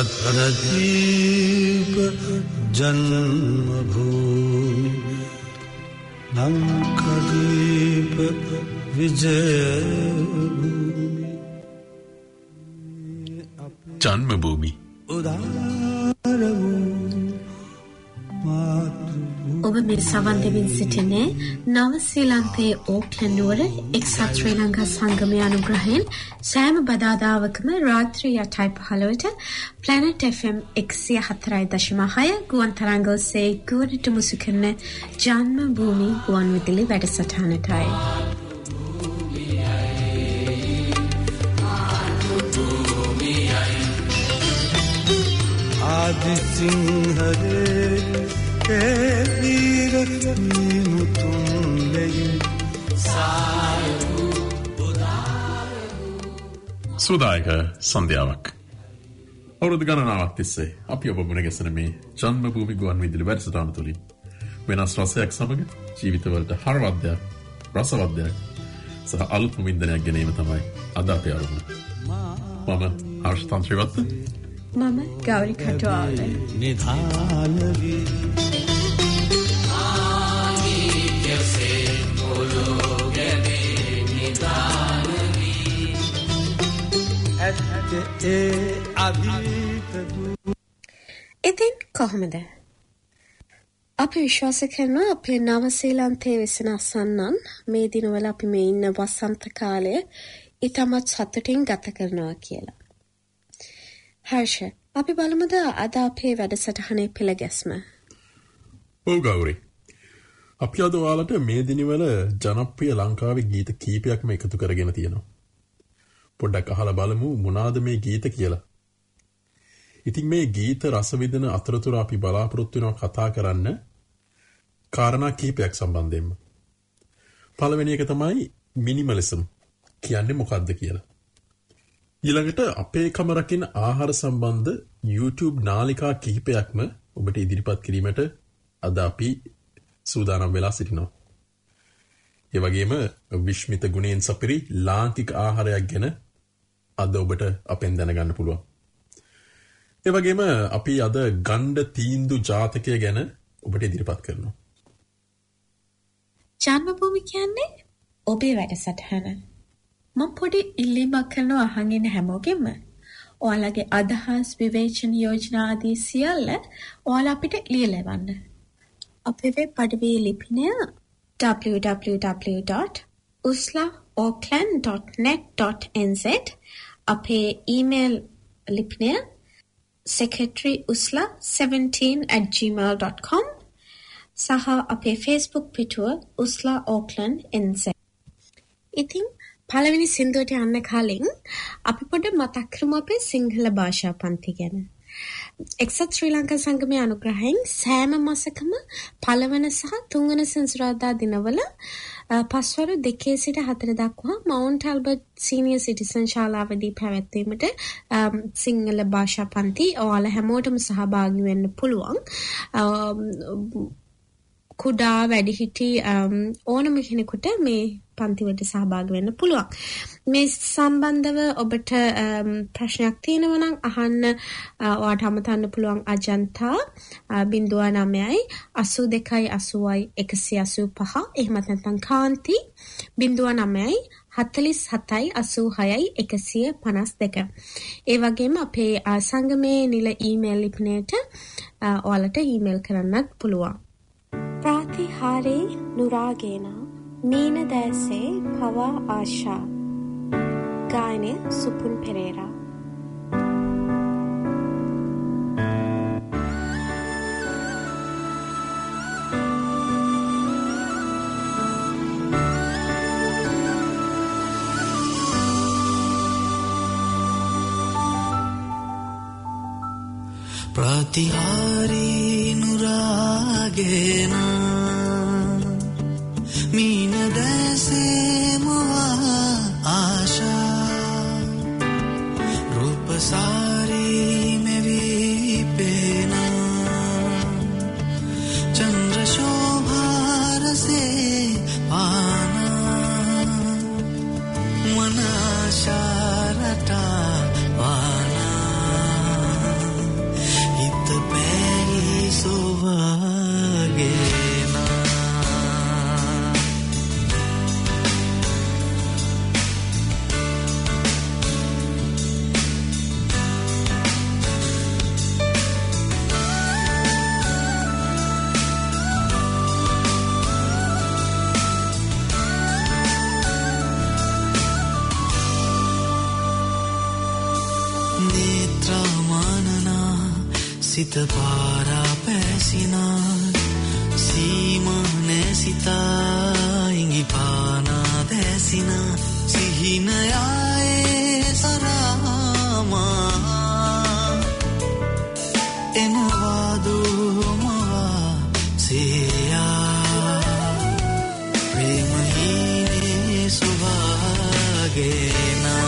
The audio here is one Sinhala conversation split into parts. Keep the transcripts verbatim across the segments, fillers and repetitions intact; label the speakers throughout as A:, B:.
A: रत्नदीप जन्मभूमि लंकादीप विजयभूमि
B: जन्मभूमि
C: ඔබ මේ සවන් දෙමින් සිටින්නේ නව ශ්‍රී ලංකාවේ ඕක්ලන්ඩ් නුවර එක්සත් ශ්‍රී ලංකා සංගමයේ අනුග්‍රහයෙන් සෑම බදාදාවකම රාත්‍රී අටයි පහළොවට Planet එෆ් එම් එකසිය හතරයි දශම හය ගුවන් තරංග ඔස්සේ ගුවනට මුසු කරන ජන්ම භූමි ගුවන් විදුලි වැඩසටහනටයි.
A: आदि सिंहरे के वीर मुतुम ले
B: සුදායක සන්ධ්‍යාවක් අවුරුදු ගණනාවක් තිස්සේ අපි ඔබ මුණ ගැසෙන මේ ජන්ම භූමි ගුවන් විදුලි වැඩසටහන තුලින් වෙනස් රසයක් සමග ජීවිතවලට හරවද්දයක් රසවද්දයක් සහ අලුත් වින්දනයක් ගැනීම තමයි අද අපේ අරමුණ. මම හර්ෂ තන්ත්‍රීවත්ත
C: මම ගෞරි කටුවාල
A: නිධානවි ආනිත්‍යසේ මොලෝගනේ නිධානවි ඇත්තේ අභීත
C: ඉතින් කොහොමද අපි විශ්වාස කරනවා අපේ නව ශ්‍රී ලංකාවේ වෙසෙන අසන්නන් මේ දිනවල අපි මේ ඉන්න වසන්ත කාලය ඊටමත් සතුටින් ගත කරනවා කියලා. හර්ෂ, අපි බලමුද අද අපේ වැඩසටහනේ පෙළගැස්ම.
B: ඔව් ගෞරි. අපි අද ඔයාලට මේ දිනවල ජනප්‍රිය ලංකාවේ ගීත කීපයක්ම එකතු කරගෙන තියෙනවා. පොඩ්ඩක් අහලා බලමු මොනවාද මේ ගීත කියලා. ඉතින් මේ ගීත රස විඳින අතරතුර අපි බලාපොරොත්තු වෙනවා කතා කරන්න කාරණා කීපයක් සම්බන්ධයෙන්ම. පළවෙනි එක තමයි මිනිමලිසම් කියන්නේ මොකක්ද කියලා. ඊළඟට අපේ කම රකින්න ආහාර සම්බන්ධ YouTube නාලිකා කිහිපයක්ම ඔබට ඉදිරිපත් කිරීමට අද අපි සූදානම් වෙලා සිටිනවා. ඒ වගේම විශ්මිත ගුණයෙන් සපිරි ලාංකික ආහාරයක් ගැන අද ඔබට අපෙන් දැනගන්න පුළුවන්. ඒ වගේම අපි අද ගණ්ඩ තීන්දු ජාතකය ගැන ඔබට ඉදිරිපත් කරනවා.
C: ජන්මභූමි කියන්නේ ඔබේ වැඩසටහන. මම පොඩි ඉල්ලීමක් කරනවා අහන් ඉන්න හැමෝගෙම. ඔයාලගේ අදහස්, විවේචන යෝජනා ආදී සියල්ල ඔයාලා අපිට ලියලා එවන්න. අපේ වෙබ් අඩවියේ ලිපිනය double-u double-u double-u dot usla auckland dot net dot n z අපේ ඊමේල් ලිපිනය secretary usla seventeen at gmail dot com සහ අපේ Facebook පිටුව usla auckland n z. ඉතින් පළවෙනි සින්දුවට යන්න කලින් අපි පොඩ්ඩක් මතක් කරමු අපේ සිංහල භාෂා පන්ති ගැන. එක්සත් ශ්‍රී ලංකා සංගමයේ අනුග්‍රහයෙන් සෑම මාසකම පළවන සහ තුන්වන සෙන්සුරාදා දිනවල පස්වරු දෙකේ සිට හතර දක්වා මවුන්ට් ඇල්බර්ට් සීනියර් සිටිසන් ශාලාවේදී පැවැත්වීමට සිංහල භාෂා පන්ති ඔයාලා හැමෝටම සහභාගී වෙන්න පුළුවන්. කුඩා වැඩිහිටි ඕනම කෙනෙකුට මේ පන්තිවට සහභාගී වෙන්න පුළුවන්. මේ සම්බන්ධව ඔබට ප්‍රශ්නයක් තියෙනවා නම් අහන්න ඔයාට අමතන්න පුළුවන් අජන්තා ज़ीरो नौ අසූ දෙකයි අසූවයි එකසිය අසූ පහ එහෙමත් නැත්නම් කාන්ති ज़ीरो नौ හතළිස් හතයි අසූ හයයි එකසිය පනස් දෙක. ඒ වගේම අපේ සංගමයේ නිල ඊමේල් ලිපිනයට ඔයාලට ඊමේල් කරන්නත් පුළුවන්. ප්‍රාතිහාරේ නුරාගේන මීන දැසේ පවා ආශා ගායනය සුපුන් පෙරේරා.
A: ප්‍රාතිහාරේ නුරාගේන मीन दैसे मुआ आशा रूप सारी में विपेना चंद्र शोभा रसे पाना मन शारटा वाना සිත පාරා පැසිනා සීමා නැසිතා ඉඟි පානා දැසිනා සිහිනයායේ සරාමා එනවාදුමවා සේයා ප්‍රේමහීනේ සුභාගේනා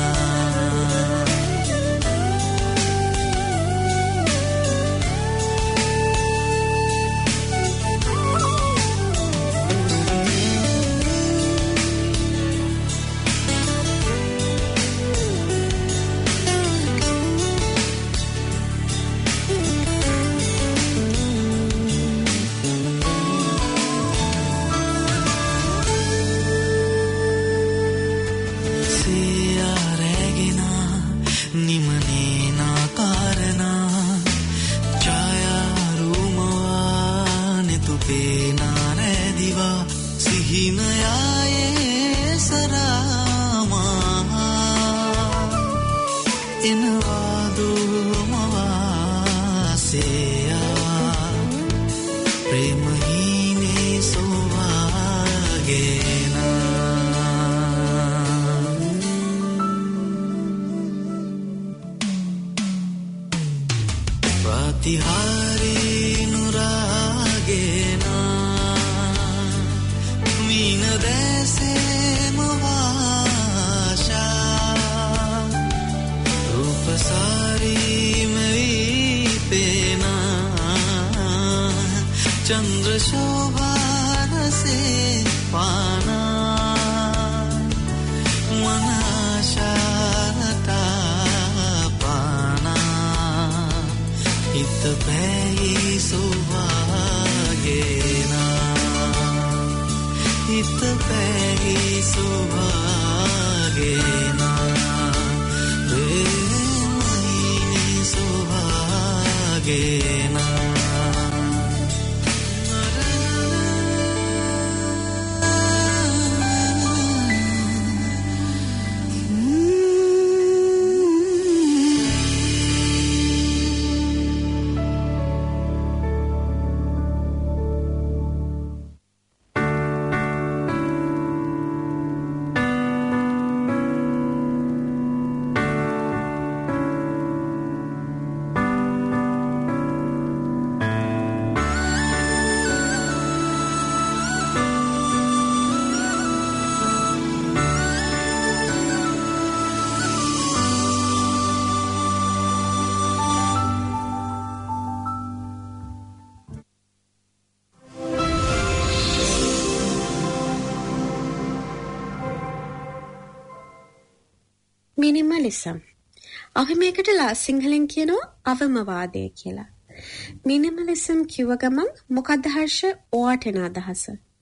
D: මිනිමලිසම්. අපි මේකට සිංහලෙන් කියනවා අවමවාදය කියලා. මිනිමලිසම් කිව්ව ගමන් මොකක්ද හර්ෂ ඔයාට එන අදහස?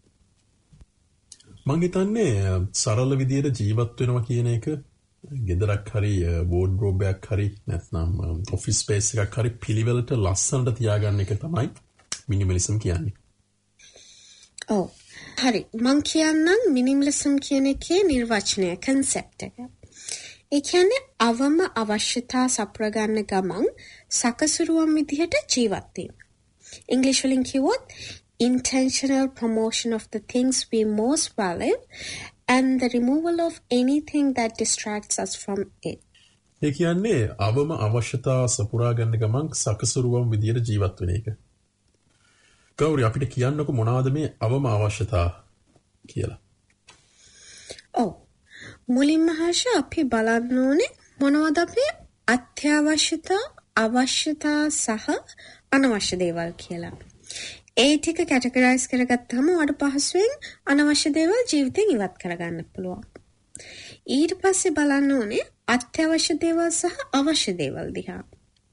B: මං හිතන්නේ සරල විදියට ජීවත් වෙනවා කියන එක ගෙදරක් හරි වෝඩ්රෝබ් එකක් හරි නැත්නම් ඔෆිස් ස්පේස් එකක් හරි පිළිවෙලට ලස්සනට තියාගන්න එක තමයි මිනිමලිසම් කියන්නේ.
D: ඔව්. හරි. මං කියන්නම් මිනිමලිසම් කියන එකේ නිර්වචනය කන්සෙප්ට් එක. ඒ කියන්නේ අවම අවශ්‍යතා සපුරගන්න ගමන් සකසුරුවම් විදිහට ජීවත් වීම. ඉංග්‍රීසි වලින් කිව්වොත් intentional promotion of the things we most value and the removal of anything that distracts us from it.
B: ඒ කියන්නේ අවම අවශ්‍යතා සපුරා ගන්න ගමන් සකසුරුවම් විදියට ජීවත් වෙන එක. ගෞරි අපිට කියන්නකෝ මොනවද මේ අවම අවශ්‍යතා කියලා?
D: ඔව්. මුලින්ම හර්ෂ අපි බලන්න ඕනේ මොනවද අපේ අත්‍යවශ්‍යතා, අවශ්‍යතා සහ අනවශ්‍ය දේවල් කියලා. ඒ ටික කැටගරයිස් කරගත්තාම ඔයාලට පහසුවෙන් අනවශ්‍ය දේවල් ජීවිතෙන් ඉවත් කරගන්න පුළුවන්. ඊට පස්සේ බලන්න ඕනේ අත්‍යවශ්‍ය දේවල් සහ අවශ්‍ය දේවල් දිහා.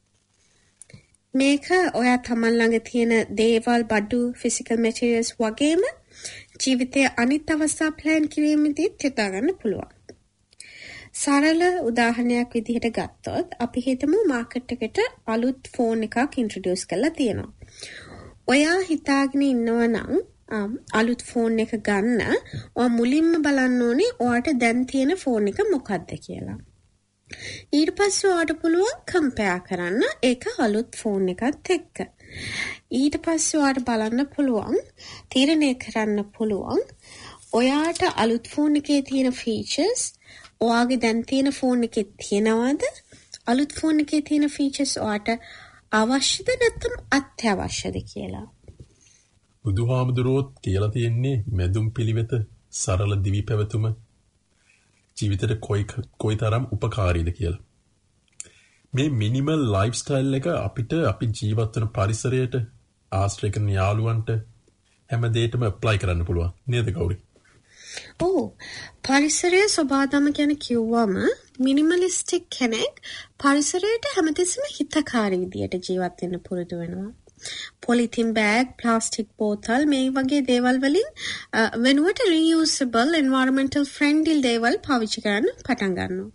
D: මේක ඔයා තමන් ළඟ තියෙන දේවල්, බඩු, ෆිසිකල් මැටීරියල්ස් වගේම ජීවිතයේ අනිත් අවස්ථා ප්ලෑන් කිරීමේදී යොදා ගන්න පුළුවන්. සරල උදාහරණයක් විදිහට ගත්තොත් අපි හිතමු මාකට් එකට අලුත් ෆෝන් එකක් ඉන්ට්‍රොඩියුස් කරලා තියෙනවා. ඔයා හිතාගෙන ඉන්නවා නම් අලුත් ෆෝන් එක ගන්න ඔයා මුලින්ම බලන්න ඕනේ ඔයාට දැන් තියෙන ෆෝන් එක මොකක්ද කියලා. ඊට පස්සේ ඔයාට පුළුවන් කම්පෙයාර් කරන්න ඒක අලුත් ෆෝන් එකත් එක්ක. ඊට පස්සේ ඔයාට බලන්න පුළුවන් තීරණය කරන්න පුළුවන් ඔයාට අලුත් ෆෝන් එකේ තියෙන ෆීචර්ස් ඔයාගේ දැන් තියෙන ෆෝන් එකේ තියෙනවද? අලුත් ෆෝන් එකේ තියෙන ෆීචර්ස් ඔයාට අවශ්‍යද නැත්නම් අත්‍යවශ්‍යද කියලා.
B: බුදුහාමුදුරුවෝත් කියලා තියෙන්නේ මෙදුම් පිළිවෙත සරල දිවි පැවතුම ජීවිතේට කොයි කොයිතරම් උපකාරීද කියලා. මේ මිනිමල් ලයිෆ් ස්ටයිල් එක අපිට අපි ජීවත් වෙන පරිසරයට ආශ්‍රය කරන යාළුවන්ට හැම දෙයකටම ඇප්ලයි කරන්න පුළුවන් නේද ගෞරි?
D: ඔව්. පරිසරයේ සබාදම ගැන කිව්වම මිනිමලිස්ටික් කෙනෙක් පරිසරයට හැමතිස්සෙම හිතකාරී විදියට ජීවත් වෙන්න පුරුදු වෙනවා. පොලිතින් බෑග්, ප්ලාස්ටික් බෝතල් මේ වගේ දේවල් වලින් වෙනුවට reusable, environmental friendly දේවල් පාවිච්චි කරන්න පටන් ගන්නවා.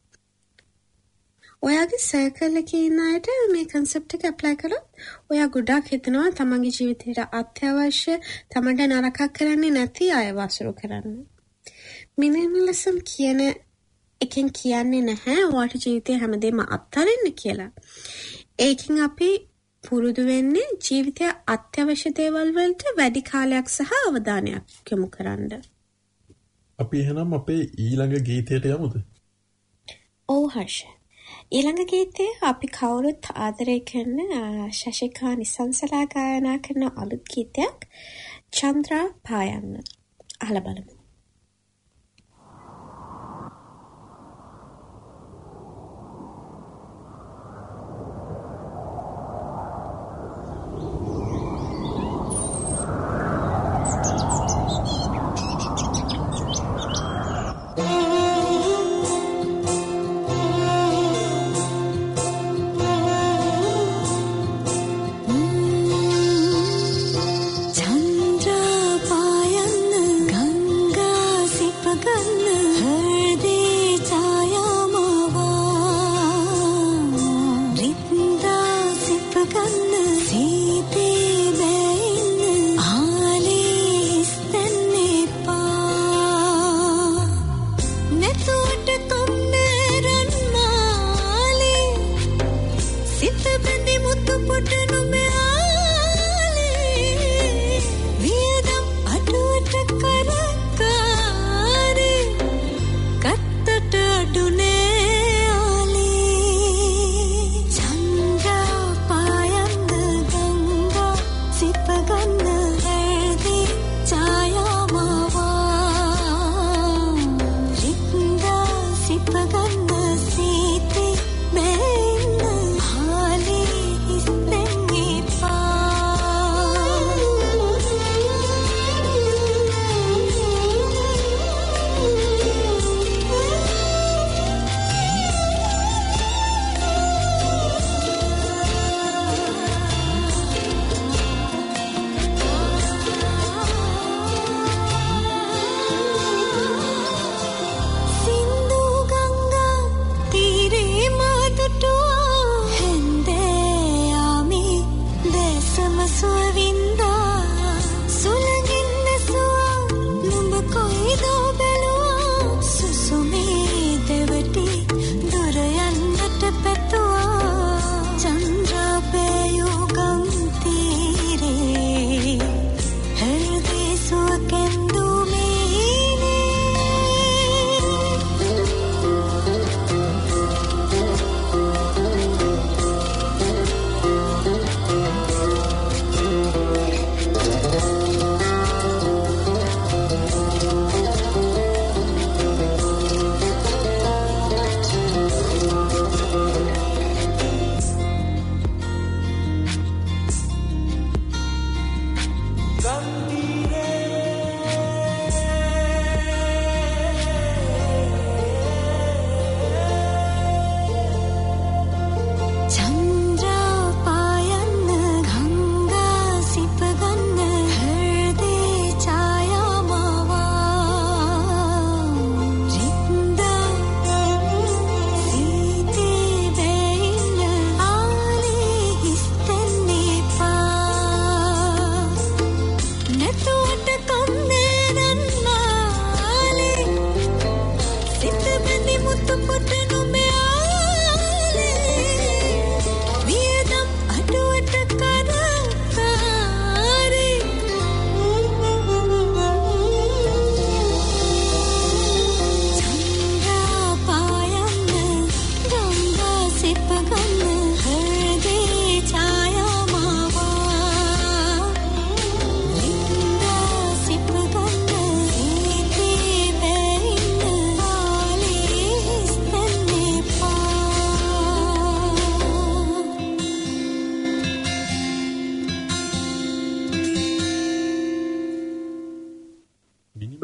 D: ඔයාගේ සර්කල් එකේ ඉන්න අයට මේ concept එක apply කරොත් ඔයා ගොඩක් හිතනවා තමන්ගේ ජීවිතේට අත්‍යවශ්‍ය තමන්ට නරකක් කරන්නේ නැති අය වසුරු කරන්න. මිනිමලිසම් කියන එකෙන් කියන්නේ නැහැ ඔයාට ජීවිතේ හැමදේම අත්හරින්න කියලා. ඒකෙන් අපි පුරුදු වෙන්නේ ජීවිතයේ අත්‍යවශ්‍ය දේවල් වලට වැඩි කාලයක් සහ අවධානයක් යොමු කරන්න.
B: අපි එහෙනම් අපේ ඊළඟ ගීතයට යමුද?
C: ඔව් හර්ෂ. ඊළඟ ගීතේ අපි කවුරුත් ආදරය කරන ශශිකා නිසංසලා ගායනා කරන අලුත් ගීතයක් චන්ද්‍රා පායන්න. අහලා බලමු.
E: चंद्र पायन गंगा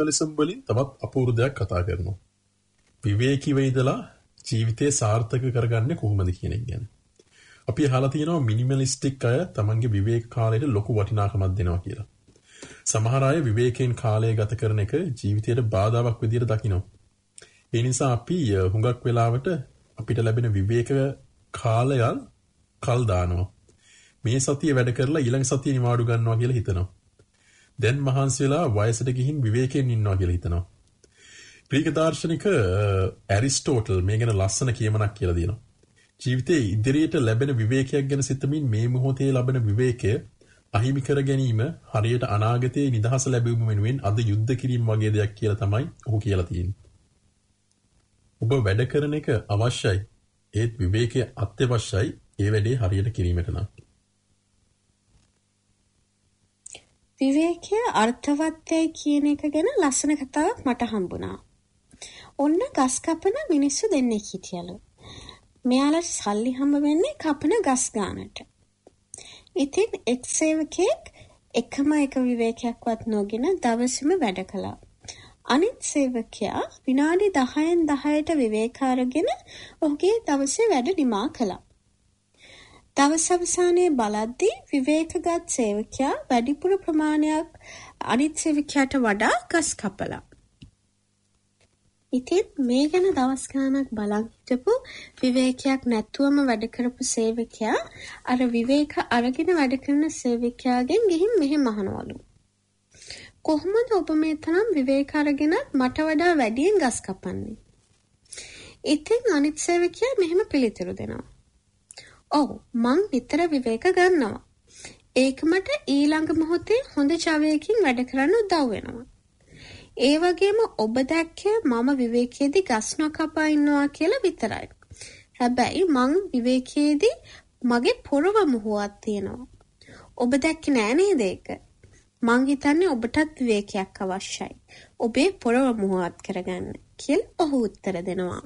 B: මිනිමලිසම් වලින් තවත් අපූර්ව දෙයක් කතා කරනවා. විවේකීව ඉඳලා ජීවිතේ සාර්ථක කරගන්නේ කොහොමද කියන එක ගැන. අපි අහලා තියෙනවා මිනිමලිස්ටික් අය තමන්ගේ විවේක කාලයට ලොකු වටිනාකමක් දෙනවා කියලා. සමහර අය විවේකයෙන් කාලය ගත කරන එක ජීවිතයට බාධාවක් විදියට දකිනවා. ඒ නිසා අපි හුඟක් වෙලාවට අපිට ලැබෙන විවේක කාලය කල් දානවා. මේ සතිය වැඩ කරලා ඊළඟ සතිය නිවාඩු ගන්නවා කියලා හිතනවා. දැන් මහන්සි වෙලා වයසට ගිහින් විවේකයෙන් ඉන්නවා කියලා හිතනවා. ග්‍රීක දාර්ශනික ඇරිස්ටෝටල් මේ ගැන ලස්සන කියමනක් කියලා දෙනවා. ජීවිතයේ ඉදිරියට ලැබෙන විවේකයක් ගැන සිතමින් මේ මොහොතේ ලැබෙන විවේකය අහිමි කර ගැනීම හරියට අනාගතයේ නිදහස ලැබීම වෙනුවෙන් අද යුද්ධ කිරීම වගේ දෙයක් කියලා තමයි ඔහු කියලා තියෙන්නේ. ඔබ වැඩ කරන එක අවශ්‍යයි. ඒත් විවේකය අත්‍යවශ්‍යයි ඒ වැඩේ හරියට කිරීමට නම්.
D: විවේකය අර්ථවත්යි කියන එක ගැන ලස්සන කතාවක් මට හම්බුණා. ඔන්න ගස් කපන මිනිස්සු දෙන්නෙක් හිටියලු. මෙයාලට සල්ලි හම්බ වෙන්නේ කපන ගස් ගානට. ඉතින් එක් සේවකයෙක් එකම එක විවේකයක්වත් නොගෙන දවසම වැඩ කළා. අනිත් සේවකයා විනාඩි දහයෙන් දහයට විවේක අරගෙන ඔහුගේ දවසේ වැඩ නිමා කළා. දවස් අවසානයේ බලද්දී විවේකගත් සේවකයා වැඩිපුර ප්‍රමාණයක් අනිත් සේවකයාට වඩා ගස් කපලා. ඉතින් මේ ගැන දවස් ගාණක් බලන් හිටපු විවේකයක් නැතුවම වැඩ කරපු සේවකයා අර විවේක අරගෙන වැඩ කරන සේවකයාගෙන් ගිහින් මෙහෙම අහනවලු. කොහොමද ඔබ මේ තරම් විවේක අරගෙන මට වඩා වැඩියෙන් ගස් කපන්නේ? ඉතින් අනිත් සේවකයා මෙහෙම පිළිතුරු දෙනවා. ඔව් මං විතර විවේක ගන්නවා. ඒක මට ඊළඟ මොහොතේ හොඳ ජවයකින් වැඩ කරන්න උදව් වෙනවා. ඒ වගේම ඔබ දැක්කේ මම විවේකයේදී ගස් නොකපා ඉන්නවා කියලා විතරයි. හැබැයි මං විවේකයේදී මගේ පොරව මුහුවක් තියෙනවා. ඔබ දැක්කේ නෑ නේද ඒක? මං හිතන්නේ ඔබටත් විවේකයක් අවශ්‍යයි. ඔබේ පොරව මුහුවත් කරගන්න කියලා ඔහු උත්තර දෙනවා.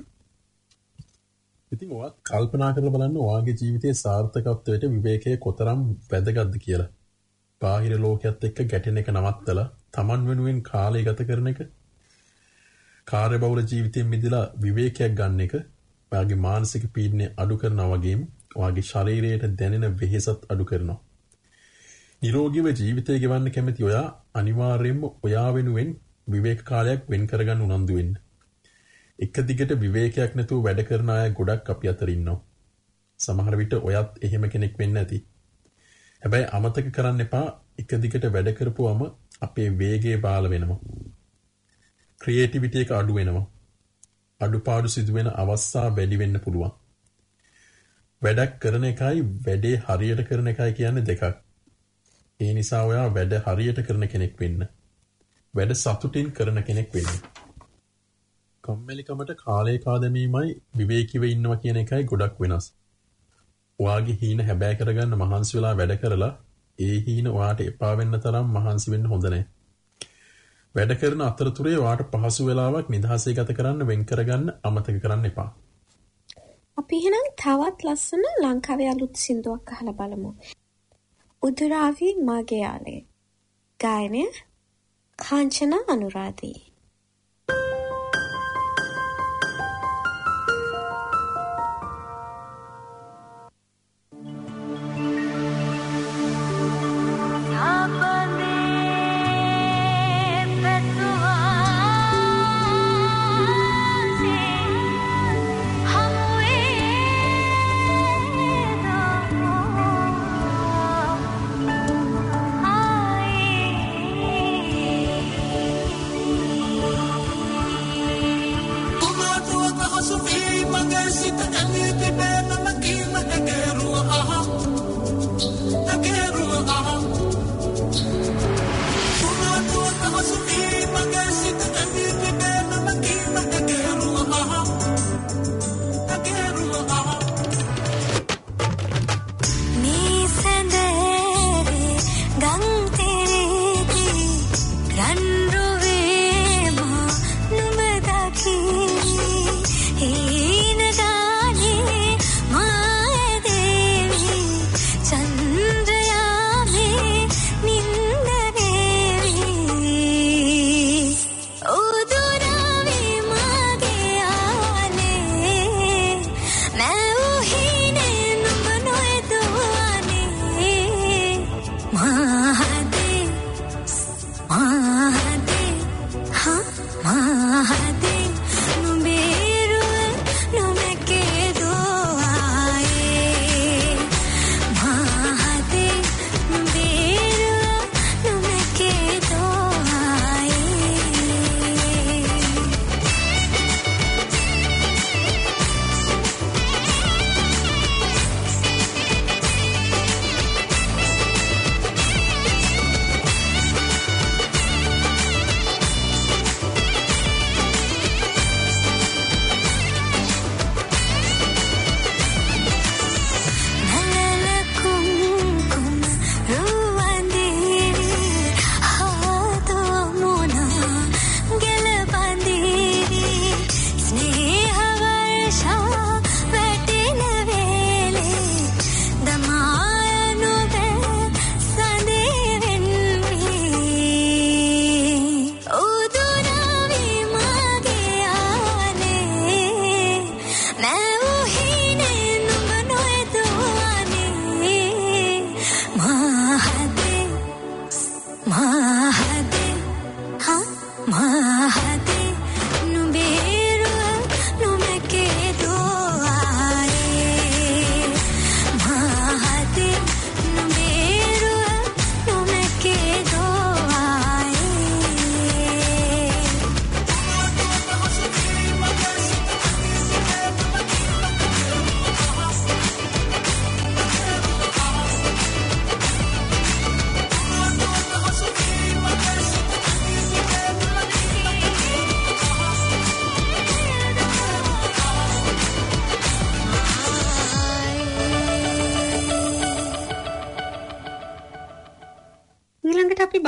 B: ඉතින් ඔයත් කල්පනා කරලා බලන්න ඔයාගේ ජීවිතයේ සාර්ථකත්වයට විවේකයේ කොතරම් වැදගත්ද කියලා. බාහිර ලෝකයක් එක්ක ගැටෙන එක නවත්තලා Taman වෙනුවෙන් කාලය ගත කරන එක, කාර්යබහුල ජීවිතයෙන් මිදලා විවේකයක් ගන්න එක ඔයාගේ මානසික පීඩනය අඩු කරනවා වගේම ඔයාගේ ශරීරයට දැනෙන වෙහෙසත් අඩු කරනවා. නිරෝගීව ජීවිතය ගෙවන්න කැමති ඔයා අනිවාර්යයෙන්ම ඔයා වෙනුවෙන් විවේක කාලයක් වෙන් කරගන්න උනන්දු වෙන්න. එක දිගට විවේකයක් නැතුව වැඩ කරන අය ගොඩක් අපි අතර ඉන්නවා. සමහර විට ඔයත් එහෙම කෙනෙක් වෙන්න ඇති. හැබැයි අමතක කරන්න එපා එක දිගට වැඩ කරපුවම අපේ වේගය බාල වෙනවා. ක්‍රියේටිවිටි එක අඩු වෙනවා. අඩුපාඩු සිදුවෙන අවස්ථා වැඩි වෙන්න පුළුවන්. වැඩක් කරන එකයි වැඩේ හරියට කරන එකයි කියන්නේ දෙකක්. ඒ නිසා ඔයා වැඩ හරියට කරන කෙනෙක් වෙන්න. වැඩ සතුටින් කරන කෙනෙක් වෙන්න. කම්මැලිකමට කාලය කාදමීමයි විවේකීව ඉන්නවා කියන එකයි ගොඩක් වෙනස්. ඔයාගේ හීන හැබෑ කරගන්න මහන්සි වෙලා වැඩ කරලා ඒ හීන ඔයාට එපා වෙන්න තරම් මහන්සි වෙන්න හොඳ නැහැ. වැඩ කරන අතරතුරේ ඔයාට පහසු වෙලාවක් නිදහසේ ගත කරන්න වෙන් කරගන්න අමතක කරන්න එපා.
D: අපි එහෙනම් තවත් ලස්සන ලංකාවේ අලුත් සින්දුවක් අහලා බලමු. උදුරාවි මගේ යාලේ. ගායනය කාංචනා අනුරාදී.
E: Chandra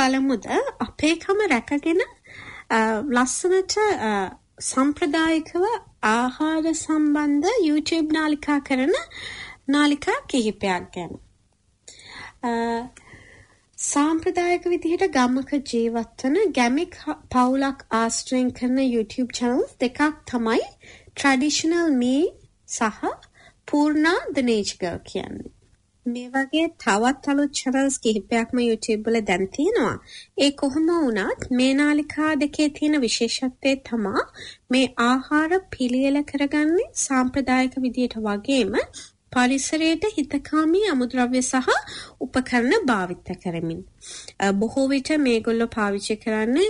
D: බලමුද අපේකම රැකගෙන ලස්සනට සම්ප්‍රදායිකව ආහාර සම්බන්ධ YouTube නාලිකා කරන නාලිකා කිහිපයක් ගැන. සාම්ප්‍රදායික විදිහට ගමක ජීවත් වන ගැමික් පවුලක් ආශ්‍රයෙන් කරන YouTube channels දෙකක් තමයි Traditional Me සහ Purna the Nature Girl කියන්නේ. මේ වගේ තවත් අලුත් channels කිහිපයක්ම YouTube වල දැන් තියෙනවා. ඒ කොහොම වුණත් මේ නාලිකා දෙකේ තියෙන විශේෂත්වය තමයි මේ ආහාර පිළියෙල කරගන්නේ සාම්ප්‍රදායික විදිහට වගේම පරිසරයට හිතකාමී අමුද්‍රව්‍ය සහ උපකරණ භාවිත කරමින්. බොහෝ විට මේගොල්ලෝ පාවිච්චි කරන්නේ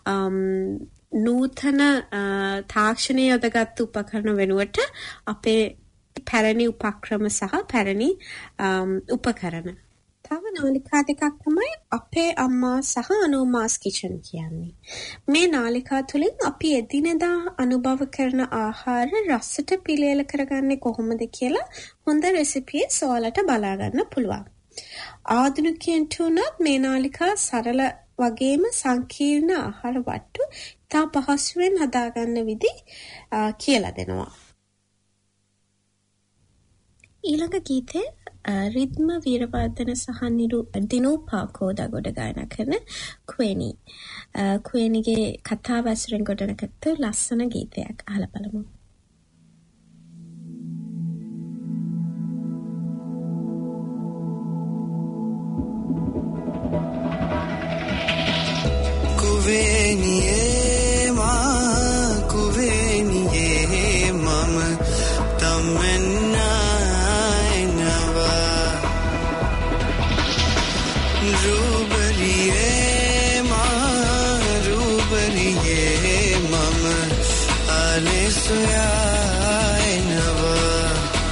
D: නූතන තාක්ෂණයේ යොදගත් උපකරණ වෙනුවට අපේ පැරණි උපක්‍රම සහ පැරණි උපකරණ. තව නාලිකා දෙකක් තමයි අපේ අම්මා සහ අනෝමාස් කිචන් කියන්නේ. මේ නාලිකා තුලින් අපි එදිනෙදා අනුභව කරන ආහාර රසට පිළියෙල කරගන්නේ කොහොමද කියලා හොඳ රෙසිපිස් ඔයාලට බලා ගන්න පුළුවන්. ආධුනිකයන්ට උනත් මේ නාලිකා සරල වගේම සංකීර්ණ ආහාර වට්ටු ඉතා පහසුවෙන් හදාගන්න විදි කියලා දෙනවා. ඊළඟ ගීතේ රිද්ම වීරවර්ධන සහ දිනූපා කෝදාගොඩ ගායනා කරන ක්වේනි. ක්වේනිගේ කතාව ඇසුරෙන් ගොඩනගත්තු ලස්සන ගීතයක් අහලා බලමු.
A: කුවේනියේ මා කුවේනියේ මම තමෙන් रूबरिये माँ रूबरिये मम आले सुयाए नवा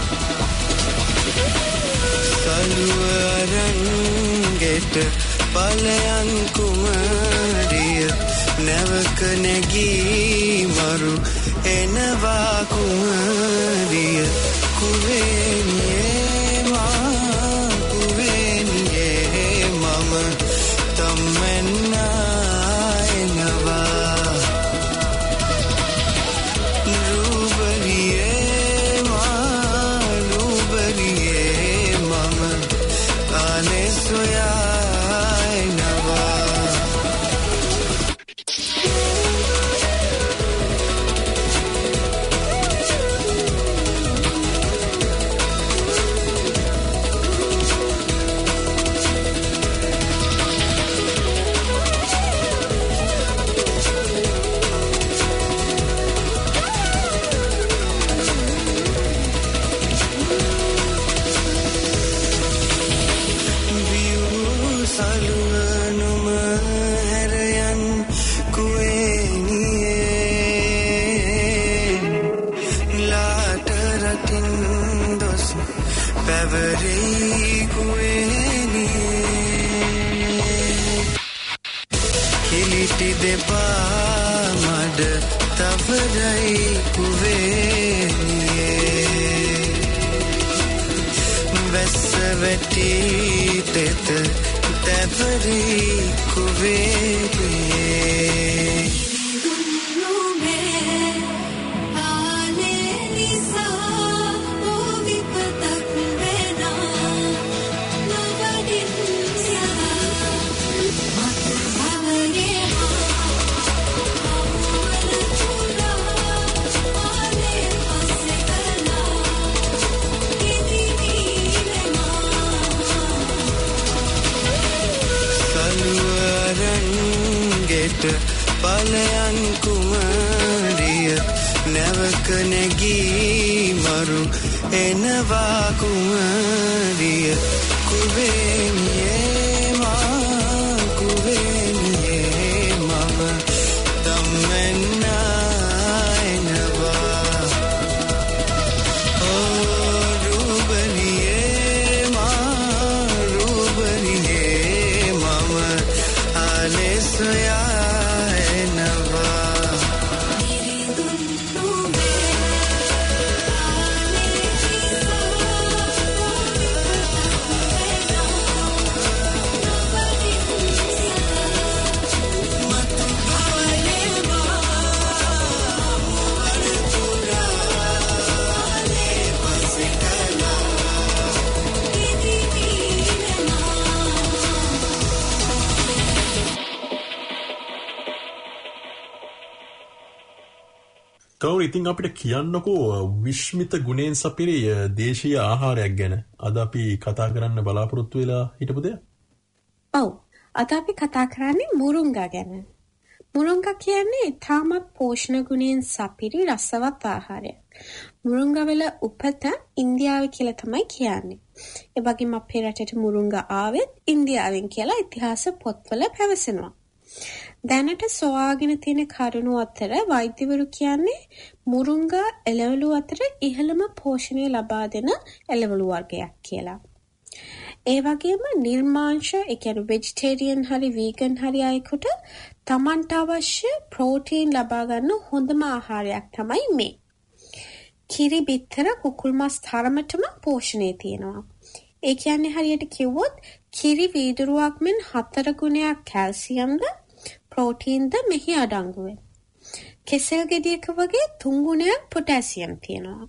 A: सलुवरंगेट पलयन कुमारिय नवक नगी मरु एनवा कुमारिय कुवेनिये පලයන් කුමරිය නැවක නැගී මරු එනවා කුමරිය කුවේනියේ මා කුවේනියේ මම තමෙන්න එනවා ඕ රූබනියේ මා රූබනියේ මම ආලෙසයා
B: කවුරු ඉතින් අපිට කියන්නකෝ විශ්මිත ගුණයෙන් සපිරි දේශීය ආහාරයක් ගැන අද අපි කතා කරන්න බලාපොරොත්තු වෙලා හිටපු දෙයක්.
D: ඔව්. අද අපි කතා කරන්නේ මුරුංගා ගැන. මුරුංගා කියන්නේ තාමත් පෝෂණ ගුණයෙන් සපිරි රසවත් ආහාරයක්. මුරුංගා වල උපත ඉන්දියාවේ කියලා තමයි කියන්නේ. ඒ වගේම අපේ රටට මුරුංගා ආවෙත් ඉන්දියාවෙන් කියලා ඉතිහාස පොත්වල පැවසෙනවා. දැනට සොයාගෙන තියෙන කරුණු අතර වෛද්‍යවරු කියන්නේ මුරුංගා එළවලු අතර ඉහළම පෝෂණය ලබා දෙන එළවලු වර්ගයක් කියලා. ඒ වගේම නිර්මාංශ, ඒ කියන්නේ වෙජිටේරියන් හරි වීගන් හරි අයෙකුට තමන්ට අවශ්‍ය ප්‍රෝටීන් ලබා ගන්න හොඳම ආහාරයක් තමයි මේ. කිරි, බිත්තර, කුකුල් මස් තරමටම පෝෂණය තියෙනවා. ඒ කියන්නේ හරියට කිව්වොත් කිරි වීදුරුවක් මෙන් හතර ගුණයක් කැල්සියම්ද ප්‍රෝටීන්ද මෙහි අඩංගු වෙනවා. කෙසෙල් ගෙඩියක වගේ තුන් ගුණයක් පොටෑසියම් තියෙනවා.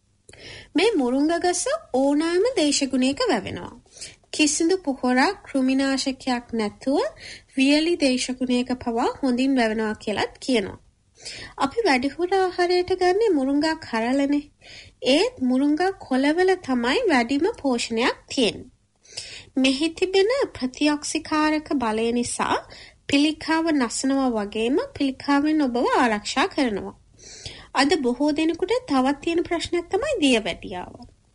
D: මේ මුරුංගා ගස ඕනෑම දේශගුණයක වැවෙනවා. කිසිදු පොහොරක් කෘමිනාශකයක් නැතුව වියලි දේශගුණයක පවා හොඳින් වැවෙනවා කියලාත් කියනවා. අපි වැඩිහුර ආහාරයට ගන්නේ මුරුංගා කරලනේ. ඒත් මුරුංගා කොළවල තමයි වැඩිම පෝෂණයක් තියෙන්නේ. මෙහි තිබෙන ප්‍රතිඔක්සිකාරක බලය නිසා පිළිකාව නසනවා වගේම පිළිකාවෙන් ඔබව ආරක්ෂා කරනවා. අද බොහෝ දෙනෙකුට තවත් තියෙන ප්‍රශ්නයක් තමයි දියවැඩියාව.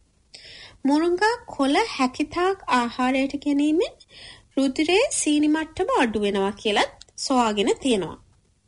D: මුරුංගා කොළ හැකිතාක් ආහාරයට ගැනීමෙන් රුධිරයේ සීනි මට්ටම අඩු වෙනවා කියලා සොයාගෙන තියෙනවා.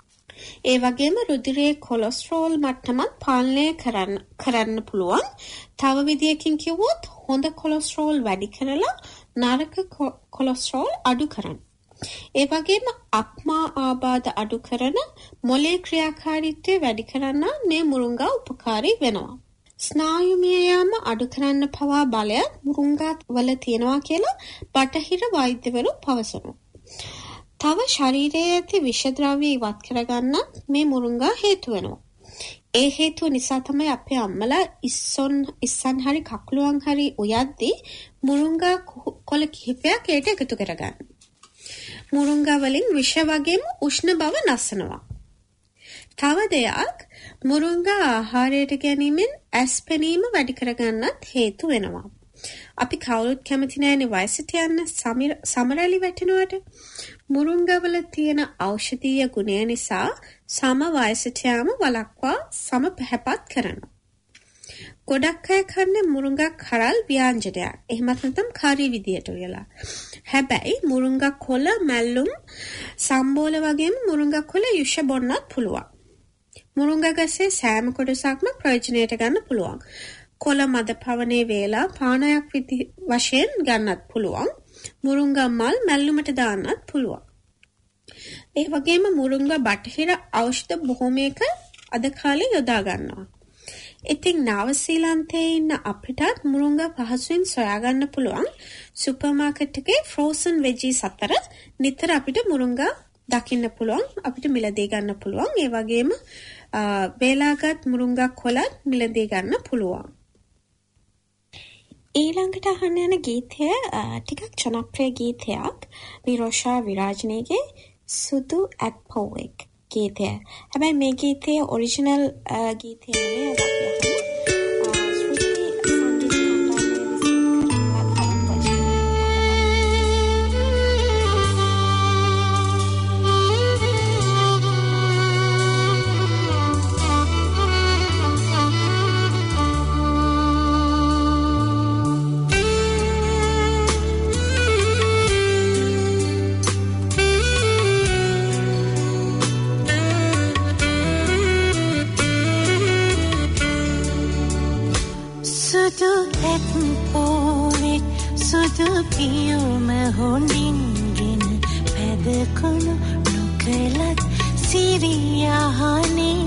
D: ඒ වගේම රුධිරයේ කොලෙස්ටරෝල් මට්ටමත් පාලනය කරන්න කරන්න පුළුවන්. තව විදියකින් කිව්වොත් හොඳ කොලෙස්ටරෝල් වැඩි කරලා නරක කොලෙස්ටරෝල් අඩු කරන්න. ඒ වගේම අක්මා ආබාධ අඩු කරන මොලේ ක්‍රියාකාරීත්වය වැඩි කරන්න මේ මුරුංගා උපකාරී වෙනවා. ස්නායු මිය යාම අඩු කරන්න පවා බලයක් මුරුංගා වල තියෙනවා කියලා බටහිර වෛද්‍යවරු පවසනවා. තව ශරීරයේ ඇති විෂද්‍රව්‍ය ඉවත් කරගන්නත් මේ මුරුංගා හේතු වෙනවා. ඒ හේතුව නිසා තමයි අපේ අම්මලා ඉස්සොන් ඉස්සන් හරි කකුලුවන් හරි උයද්දී මුරුංගා කොළ කිහිපයක් ඒට එකතු කරගන්න. මුරුංගා වලින් විෂ වගේම උෂ්ණ බව නසනවා. තව දෙයක් මුරුංගා ආහාරයට ගැනීමෙන් ඇස් පෙනීම වැඩි කරගන්නත් හේතු වෙනවා. අපි කවුරුත් කැමති නැහැනේ වයසට යන්න සමරලි වැටෙනවට. මුරුංගා වල තියෙන ඖෂධීය ගුණය නිසා සම වයසට යාම වළක්වා සම පැහැපත් කරනවා. ගොඩක් අය කන්නේ මුරුංගා කරල් ව්‍යාංජනයක්. එහෙමත් නැත්නම් කාරි විදියට උයලා. හැබැයි මුරුංගා කොළ, මැල්ලුම්, සම්බෝල වගේම මුරුංගා කොළ යුෂ බොන්නත් පුළුවන්. මුරුංගා ගසේ සෑම කොටසක්ම ප්‍රයෝජනයට ගන්න පුළුවන්. කොළ මද පවනේ වේලා පානයක් වශයෙන් ගන්නත් පුළුවන්. මුරුංගා මල් මැල්ලුමට දාන්නත් පුළුවන්. ඒ වගේම මුරුංගා බටහිර ඖෂධ බොහෝමයක අද කාලේ යොදා ගන්නවා. ඉතින් නවසීලන්තයේ ඉන්න අපිටත් මුරුංගා පහසුවෙන් සොයාගන්න පුළුවන්. සුපර් මාකට් එකේ ෆ්‍රෝසන් වෙජීස් අතර නිතර අපිට මුරුංගා දකින්න පුළුවන්. අපිට මිලදී ගන්න පුළුවන්. ඒ වගේම වේලාගත් මුරුංගා කොළත් මිලදී ගන්න පුළුවන්. ඊළඟට අහන්න යන ගීතය ටිකක් ජනප්‍රිය ගීතයක්. විරෝෂා විරාජනේගේ සුදු ඇත්පොවෙක් ගීතය. හැබැයි මේ ගීතයේ ඔරිජිනල් ගීතය නෙමෙයි අද අපි අහන්නේ.
E: සුදු පියුම හොඳින්ගෙන පැදකුණු නොකලත් සිරියහනේ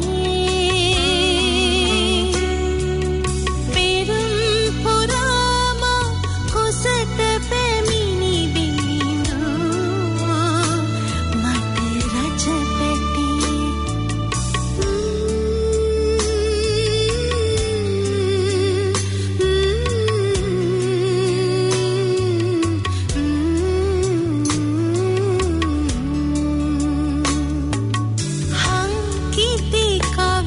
E: පෙරුම් පුරාම කුසට පැමිණි බිඳු මට රජ පැටියේ Kita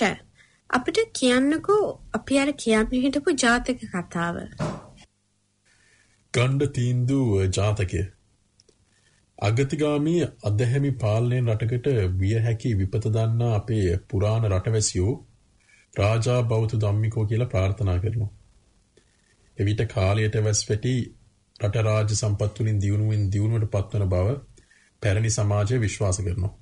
D: ෂ අපිට කියන්නකෝ අපි අර කියන්න හිටපු ජාතක කතාව.
B: ගණ්ඩ තීන්දුව ජාතකය. අගතිගාමී අධහැමි පාලනයෙන් රටකට විය හැකි විපත දන්නා අපේ පුරාණ රටවැසියෝ රාජා බෞතු ධම්මිකෝ කියලා ප්‍රාර්ථනා කරනවා. එවිට කාලයට වැස් වැටි රට රාජ්‍ය සම්පත් වලින් දියුණුවෙන් දියුණුවට පත්වන බව පැරණි සමාජය විශ්වාස කරනවා.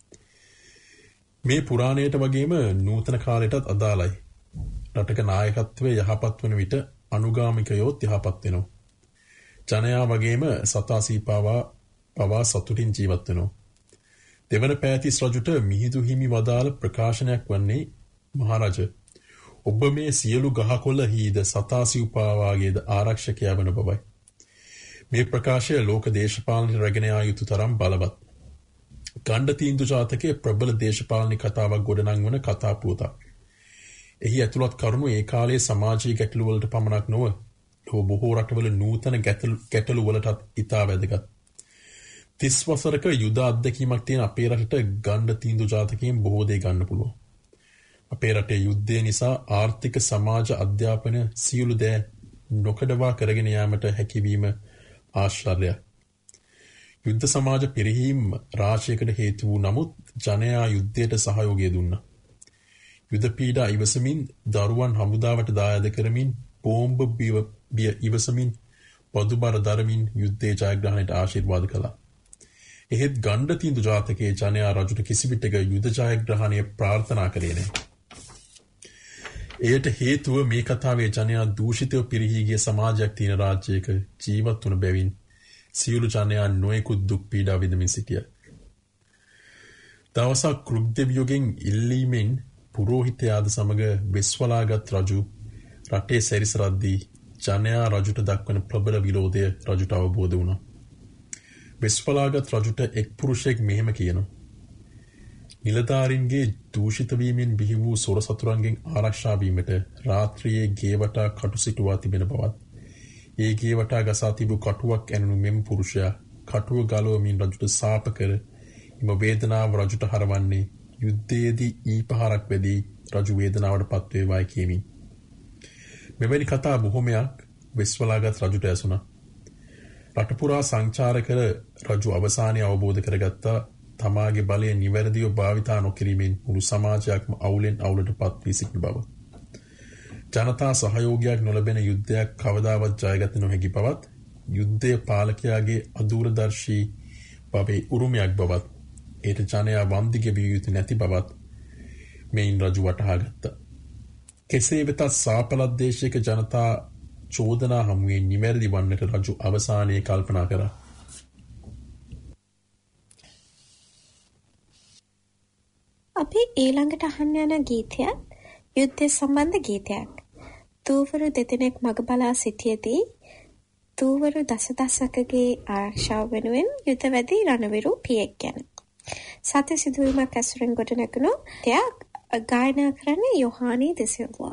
B: මේ පුරාණයට වගේම නූතන කාලයටත් අදාළයි. රටක නායකත්වය යහපත් වන විට අනුගාමිකයෝත් යහපත් වෙනවා. ජනයා වගේම සතා සීපාවා පවා සතුටින් ජීවත් වෙනවා. දෙවන පෑතිස් රජුට මිහිඳු හිමි වදාළ ප්‍රකාශනයක් වන්නේ මහරජ ඔබ මේ සියලු ගහකොළ හීද සතා සීපාවාගේද ආරක්ෂකයා වන බවයි. මේ ප්‍රකාශය ලෝක දේශපාලනයට රැගෙන යා යුතු තරම් බලවත්. ගණ්ඩ තීන්දු ජාතකයේ ප්‍රබල දේශපාලනික කතාවක් ගොඩනංවන කතා පුවතක්. එහි ඇතුළත් කරුණු ඒ කාලයේ සමාජීය ගැටලු වලට පමණක් නොව ලෝ බොහෝ රටවල නූතන ගැටලු වලටත් ඉතා වැදගත්. තිස් වසරක යුද අත්දැකීමක් තියෙන අපේ රටට ගණ්ඩ තීන්දු ජාතකයෙන් බොහෝ දේ ගන්න පුළුවන්. අපේ රටේ යුද්ධය නිසා ආර්ථික සමාජ අධ්‍යාපන සියලු දෑ නොකඩවා කරගෙන යාමට හැකිවීම ආශ්චර්යයක්. යුද්ධ සමාජ පිරිහීම් රාශියකට හේතු වූ නමුත් ජනයා යුද්ධයට සහයෝගය දුන්නා. යුද පීඩා ඉවසමින් දරුවන් හමුදාවට දායාද කරමින් බෝම්බ බිය ඉවසමින් පොදුබර දරමින් යුද්ධයේ ජයග්‍රහණයට ආශිර්වාද කළා. එහෙත් ගණ්ඩ තීන්දු ජාතකයේ ජනයා රජුට කිසිවිටක යුද ජයග්‍රහණය ප්‍රාර්ථනා කරේ නැහැ. එයට හේතුව මේ කතාවේ ජනයා දූෂිතව පිරිහී ගිය සමාජයක් තියෙන රාජ්‍යයක ජීවත් වුණ බැවින් සියලු ජනයා නොයෙකුත් දුක් පීඩා විඳමින් සිටිය. දවසක් කෘග්දෙවියෝගෙන් ඉල්ලීමෙන් පුරෝහිතයාද සමග වෙස්වලාගත් රජු රටේ සැරිසරද්දී ජනයා රජුට දක්වන ප්‍රබල විරෝධය රජුට අවබෝධ වුණා. වෙස්වලාගත් රජුට එක් පුරුෂයෙක් මෙහෙම කියනවා. නිලධාරීන්ගේ දූෂිත වීමෙන් බිහි වූ සොර සතුරන්ගෙන් ආරක්ෂා වීමට රාත්‍රියේ ගේ වටා කටු සිටුවා තිබෙන බවත් ඒ ගේ වටා ගසා තිබූ කටුවක් ඇනුණු මෙම පුරුෂයා කටුව ගලවමින් රජුට සාප කර එම වේදනාව රජුට හරවන්නේ යුද්ධයේදී ඊපහරක් වැදී රජු වේදනාවට පත් වේවායි කියමින්. මෙවැනි කතා බොහොමයක් වෙස්වලාගත් රජුට ඇසුණා. රට පුරා සංචාර කර රජු අවසානයේ අවබෝධ කරගත්තා තමාගේ බලය නිවැරදිව භාවිතා නොකිරීමෙන් මුළු සමාජයක්ම අවුලෙන් අවුලට පත් වී සිටින බව. ජනතා සහයෝගයක් නොලැබෙන යුද්ධයක් කවදාවත් ජයගත නොහැකි බවත් යුද්ධය පාලකයාගේ අදූරදර්ශී බවේ උරුමයක් බවත් ඒට ජනයා වන්දි ගෙවිය යුතු නැති බවත් මෙයින් රජු වටහා ගත්තා. කෙසේ වෙතත් සාපලත් දේශයක ජනතා චෝදනා හමුවේ නිවැරදි වන්නට රජු අවසානයේ කල්පනා කරා.
D: අපි ඊළඟට අහන්න යන ගීතයත් යුද්ධය සම්බන්ධ ගීතයක්. දූවරු දෙදෙනෙක් මග බලා සිටියදී දූවරු දසදසකගේ ආරක්ෂාව වෙනුවෙන් යුද වැදී රණවිරු පියෙක් ගැන. සත්‍ය සිදුවීමක් ඇසුරෙන් ගොඩනැගුණු දෙයක් ගායනා කරන්නේ යොහානි ද සිල්වා.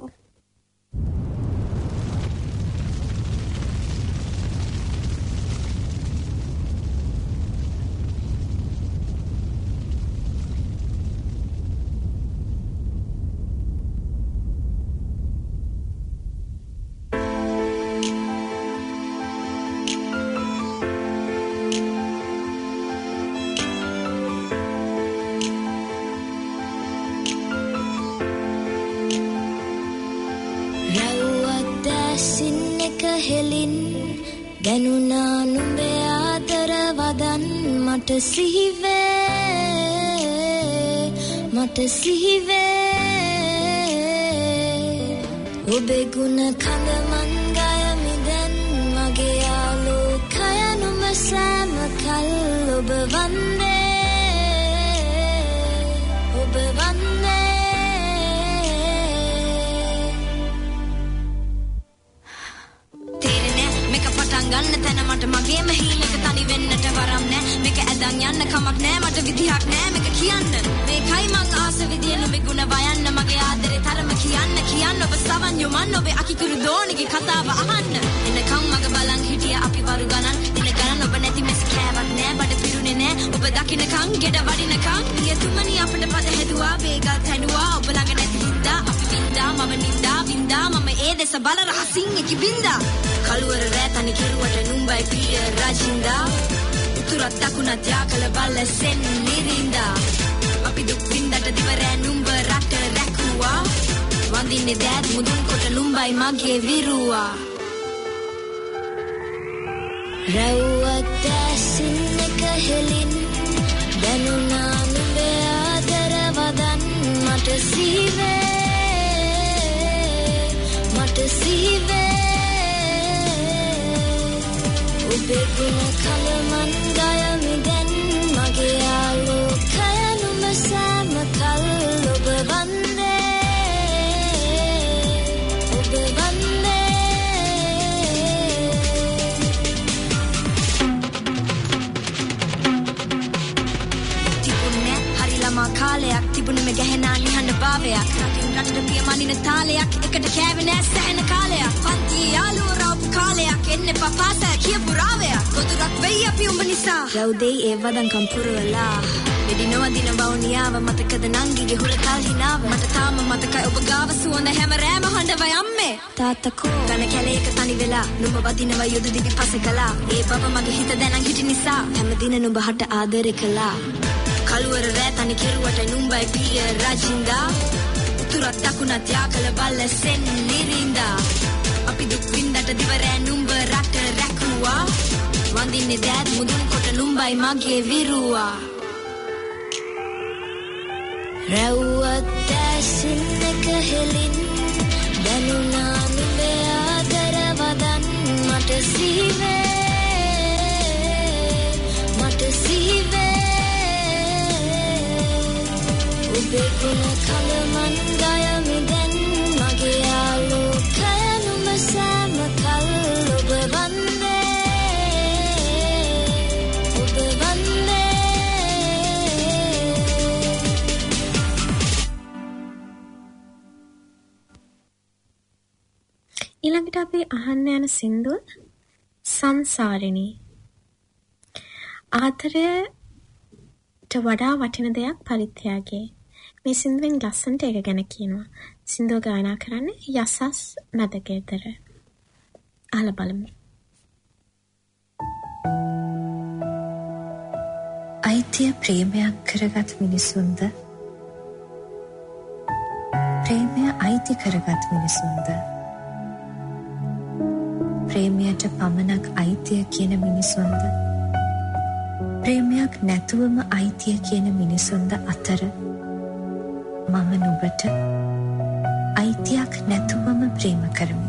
E: ගැනුනා නුඹේ ආදර වදන් මට සිහිවේ මට සිහිවේ ඔබේ ගුණ කඳ මන් ගයමි දැන් මගේ ආලෝකය නුඹ සෑම කල් ඔබ වන්දේ ඔබ වන්දේ ගන්න තැන මට මගේම හීනක තනි වෙන්නට වරම් නෑ මේක ඇදන් යන්න කමක් නෑ මට විදිහක් නෑ මේක කියන්න මේකයි මං ආස විදිය නුඹේ ගුණ වයන්න මගේ ආදරේ තරම කියන්න කියන්න ඔබ සවන් යොමන්න ඔබේ අකිකුරු දෝණිගේ කතාව අහන්න එනකම් මග බලන් හිටිය අපි වරු ගණන් දින ගණන් ඔබ නැති මෙස් කෑවක් නෑ බඩ පිරුනේ නෑ ඔබ දකින්නකම් ගෙඩ වඩිනකම් ඊය තුමනි අපිට පද හැදුවා වේගත් හැදුවා ඔබ ළඟ නැති බල රහසින් ඉකිබින්දා කළුවර රෑ තනි කෙරුවට නුඹයි පිය රජින්දා උතුරත් දකුණත් යාකල බල සෙන් නිරින්දා අපි දුක් විඳට දිවරෑ නුඹ රට රැකුවා වඳින්නේ දෑත් මුදුන් කොට නුඹයි මගේ විරුවා රැව්වත් ඇසින්නක හෙලින් දැනුණා නුඹේ ආදර වදන් මට සීවේ මට සීවේ ඔබේ ගුණ කලමන් ගයමි දැන් මගේ ආලෝකය නුඹ සෑම කල් ඔබ වන්දේ ඔබ වන්දේ කාලයක් තිබුණම ගැහෙනා නිහඬ භාවයක් රටින් රටට පියමනින තාලයක් එකට කෑවේ නෑ සෑහෙන කාලයක් පන්ති යාළුවෝ රවපු කාලයක් එන්න පපාසෑ කියපු රාවයක් ගොදුරක් වෙයි අපි උඹ නිසා රවුදෙයි ඒ වදන්කම් පුරවලා වෙඩි නොවදින වවුනියාව මතකද නංගිගේ හුරතල් හිනාව මට තාම මතකයි ඔබ ගාව සුවඳ හැම රෑම හඬවයි අම්මේ තාත්තකෝ ගන කැලේක තනි වෙලා නුඹ වදිනවා යුද දිවි පසකලා ඒ බබ මගේ හිත දැනන් හිටි නිසා හැමදින නුඹ හට ආදරේ කළා කළුවර රෑ තනි කෙරුවට නුඹයි පිය රජින්දා උතුරත් දකුණත් යාකල බල සෙන් නිරින්දා අපි දුක් විඳට දිවරෑ නුඹ රට රැකුවා වඳින්නේ දෑත් මුදුන් කොට නුඹයි මගේ විරුවා රැව්වත් ඇසින්නක හෙලින් දැනුණා නුඹේ ආදර වදන් මට සීවේ මට සීවේ ඔබේ ගුණ කලමන් ගයමි දැන් මගේ ආලෝකය නුඹ සෑම කල් ඔබ වන්දේ ඔබ වන්දේ
D: ඊළඟට අපි අහන්න යන සින්දුව සංසාරිණී ආදරයට වඩා වටින දෙයක් පරිත්‍යාගය මේ සින්දුවෙන් ලස්සනට ඒක ගැන කියනවා. සින්දුව ගායනා කරන්නේ යසස් මැදගේතර. අහලා බලමු.
F: අයිතිය ප්‍රේමයක් කරගත් මිනිසුන්ද ප්‍රේමය අයිති කරගත් මිනිසුන්ද ප්‍රේමයට පමණක් අයිතිය කියන මිනිසුන්ද ප්‍රේමයක් නැතුවම අයිතිය කියන මිනිසුන්ද අතර මම නුඹට අයිතියක් නැතුවම ප්‍රේම කරමි.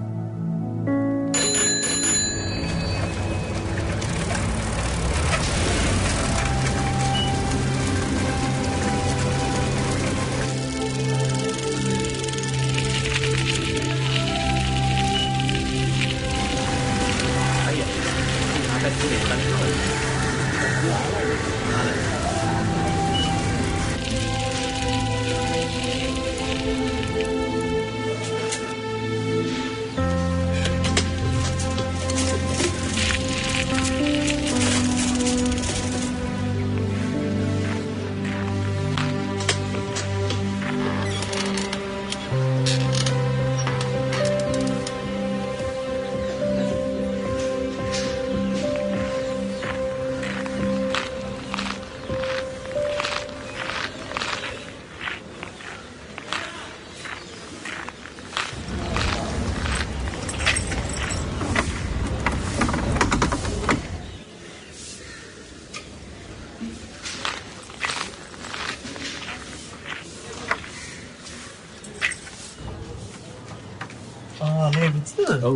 G: ඔව්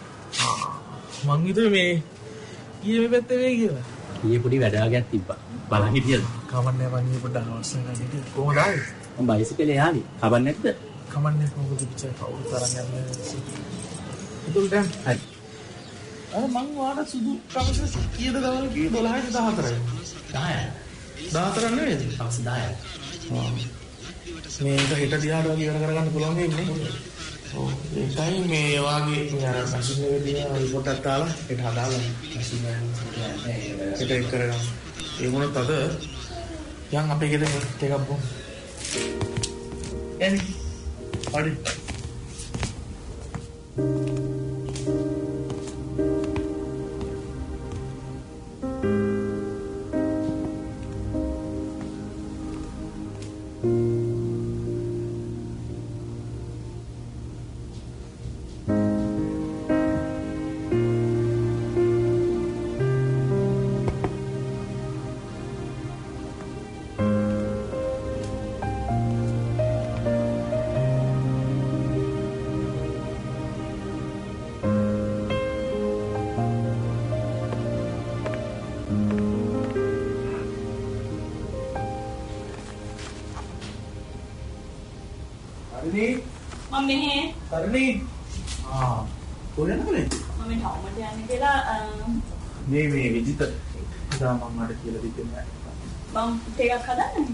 G: මං හිතුවේ මේ ඊයේ මේ පැත්තේ වෙයි කියලා. ඊයේ පොඩි වැඩාගයක් තිබ්බා. බලන් හිටියද? කමන්නේ මං ඊයේ පොඩ්ඩක් අවශ්‍ය නැහැ නේද? කොහොමද ආවේ? මම බයිසිකලේ ආවේ. කවන්නේ නැද්ද? කමන්නේ මොකද පිටේ කවුරු තරම් යන්නේ. ඉතින් දැන් හරි. අර මං වාට සුදු කවුරුස් කීයද ගවල් කී දොළහයි දහතරයි. දහයයි. දහතර නෙවෙයිද? අවශ්‍ය දහයයි. ආ. මේක හෙට දිහාට වගේ ඉවර කරගන්න පුළුවන් වෙන්නේ. ඔව් ඒකයි මේ වාගේ අර මැෂින් එකේ රිපෝට් එකක් දාලා ඒක හදාලා මැෂින් එකට ඒක කරගන්න. ඒ වුණත් අද යන් අපේ ගෙදර ටිකක් බොමු. එනි. හරි.
H: මම මෙහෙ
G: කරණී ආ කොහෙන්ද කලේ
H: මම ටවුමට යන්න කියලා
G: මේ මේ විජිත ඉතින් මම මට කියලා දෙන්නේ
H: මම ටිකක් හදන්න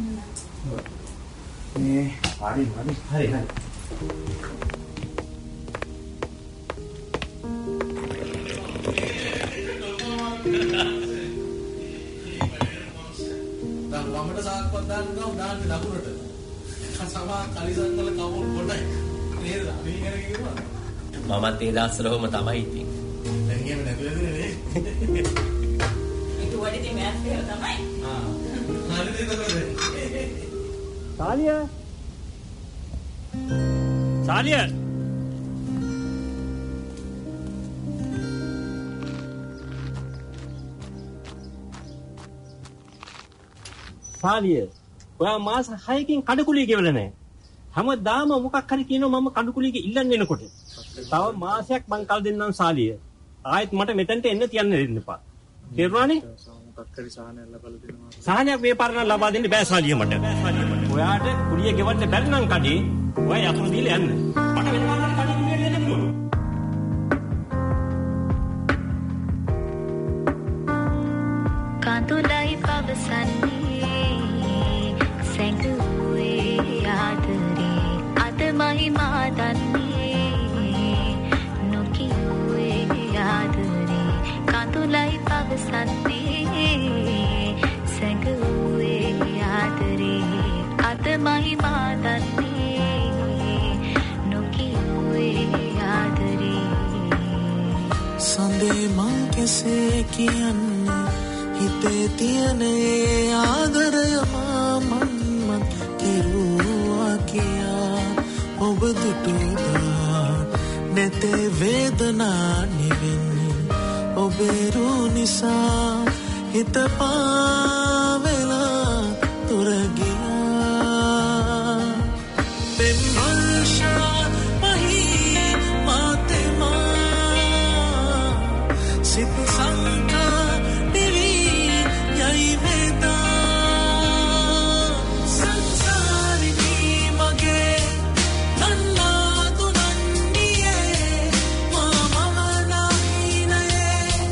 G: මේ හරි හරි හරි හරි
I: දැන් වමට සාක්පත් දාන්න ගාව දාන්න ලකුණට සමා කලිසන් වල කවුල් කොටයි නේද අපි ඉගෙන ගිහුවා
J: මමත් ඒ දවස්වල ඔහොම තමයි ඉතින්
I: දැන් එහෙම නැතුවද නේ
H: ඒක වඩේ මෑත් එක තමයි
I: ආ හරිද එතකොට
K: සාලිය සාලිය සාලිය ඔයා මාස හයකින් කඩකුලිය ගෙවලා නැහැ. හැමදාම මොකක් හරි කියනවා මම කඩකුලියක ඉල්ලන්න එනකොට. තව මාසයක් මං කල් දෙන්නම් සාලිය. ආයෙත් මට මෙතනට එන්න තියන්න දෙන්න එපා. තේරුණානේ?
G: මොකක් හරි සාහනයක් ලබා දෙනවා.
K: සාහනයක් මේ පාරණ ලබා දෙන්න බෑ සාලිය මට. ඔයාට කුලිය ගෙවන්න බැරි නම් කඩේ ඔයා යතුරු දීලා යන්න. මට වෙන මාසයක් කඩේ කුලිය දෙන්න පුළුවන්.
L: කාතුලයි පවසන්නේ අද මහිමා දන්නේ නොකියුවේ ආදරේ කඳුලයි පවසන්නේ සැඟවුවේ ආදරේ අද මහිමා දන්නේ නොකියුවේ ආදරේ
A: සඳේ මං කෙසේ කියන්නේ හිතේ තියෙන ආදරය මමන් කෙරුවා කියා ඔබ දුටුදා නැතේ වේදනා නිවෙන්නේ ඔබේ රු නිසා හිත පාවෙලා තුර ගියා පෙම් වර්ෂා මහී මාතෙමා සිත සංකා දිවි යයි වේදා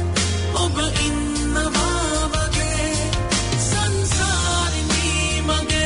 A: මගේ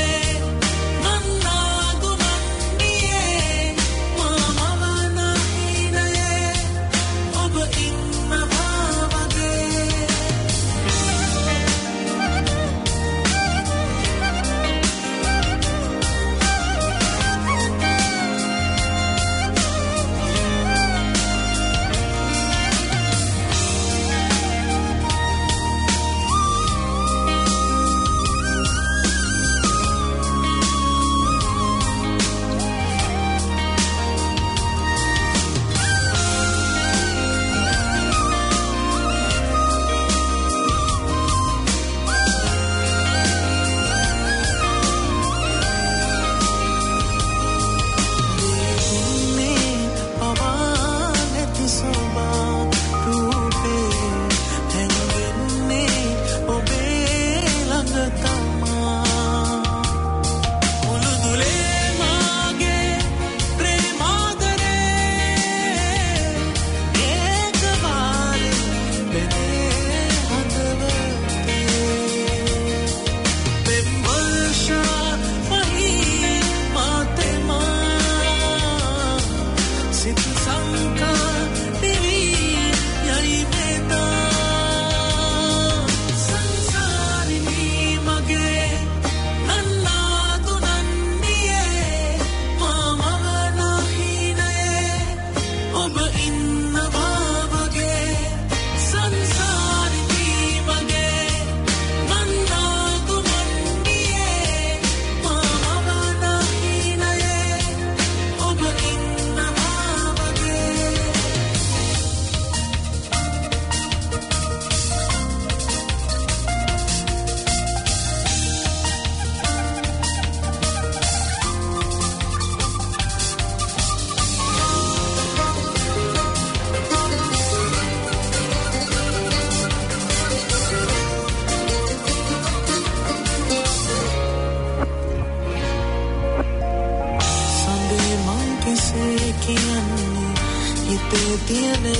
A: තියනේ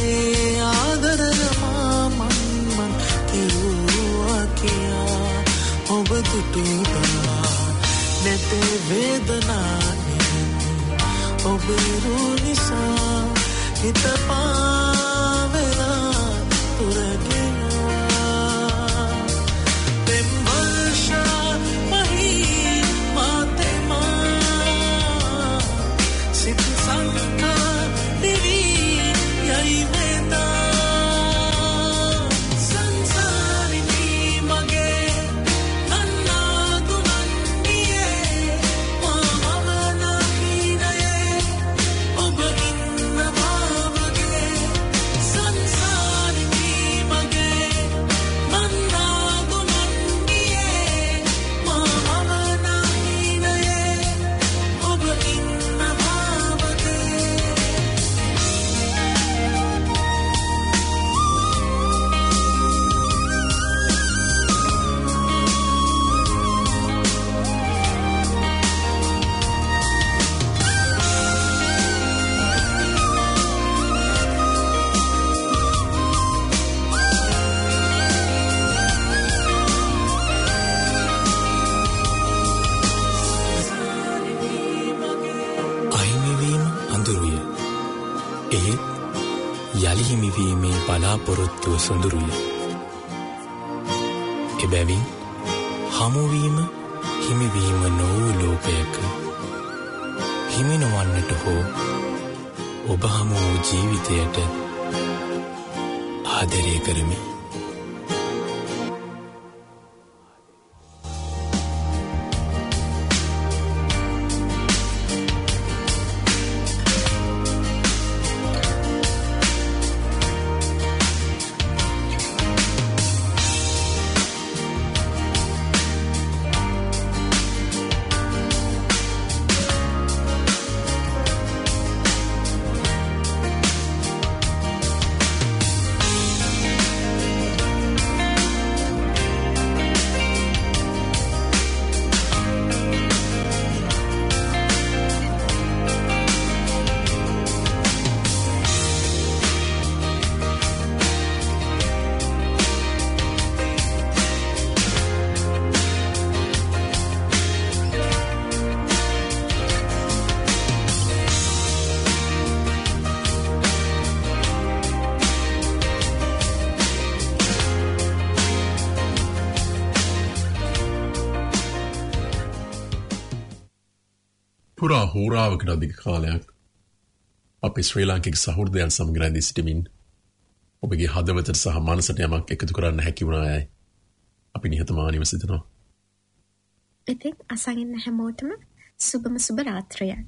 A: ආදරම මන් මන් කිරුවා කියා ඔබ දුටුවා නැතේ වේදනානේ ඔබ නිසා හිත පාවෙලා තුරගියා පෙම් වර්ෂා මහී මාතෙමා සිත සංකා දිවි යයි වේදා සංසාරිනී මගේ නන්නා දුනන්නියේ මාමවනා හිනයේ ඔබ ඉන්නවා වගේ සංසාරිනී මගේ නන්නා දුනන්නියේ මාමවනා හිනයේ ඔබ ඉන්නවා වගේ
M: අහිමිවීම අඳුරුය. එහෙත් යළි හිමිවීමේ බලාපොරොත්තුව සොඳුරුය. එබැවින් හමුවීම හිමිවීම නොවූ ලෝකයක හිමිනවන්නට හෝ ඔබ හමු වූ ජීවිතයට ආදරය කරමි.
B: පුරා හෝරාවකට අධික කාලයක් අපි ශ්‍රී ලාංකික සහෘදයන් සමග රැඳී සිටමින් ඔබගේ හදවතට සහ මනසට යමක් එකතු කරන්න හැකි වුණායයි අපි නිහතමානීව සිතනවා.
D: ඉතින් අසන් ඉන්න හැමෝටම සුබම සුබ රාත්‍රියක්.